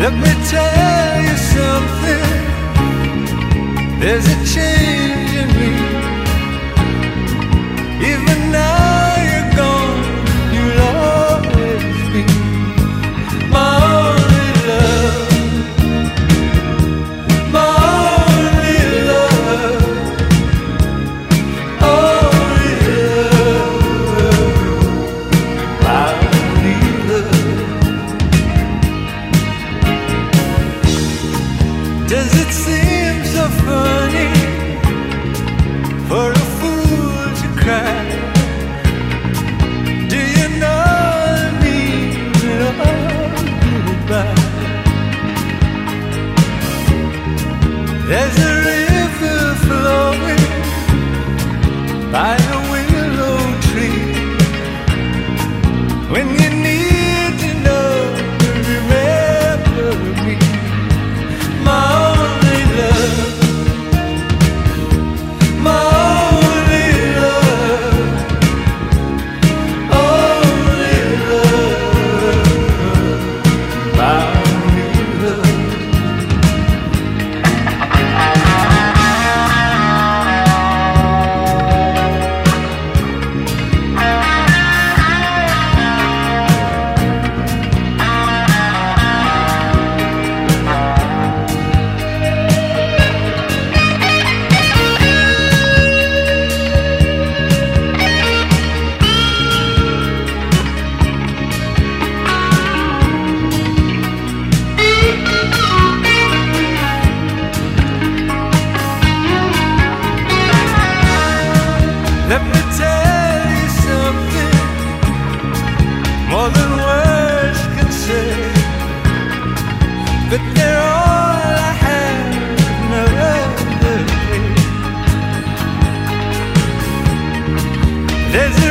Let me tell you something. There's a change in me. Even now you're gone, you'll always be my only love, my only love, only love, my only love. Does it seem so funny for a fool to cry? Do you know I mean it all goodbye? There's a river flowing by a willow tree. When you need to know, remember me, my only love, my only love, only love, my only love. Let me tell you something more than words can say, but they're all I have, no other way. There's a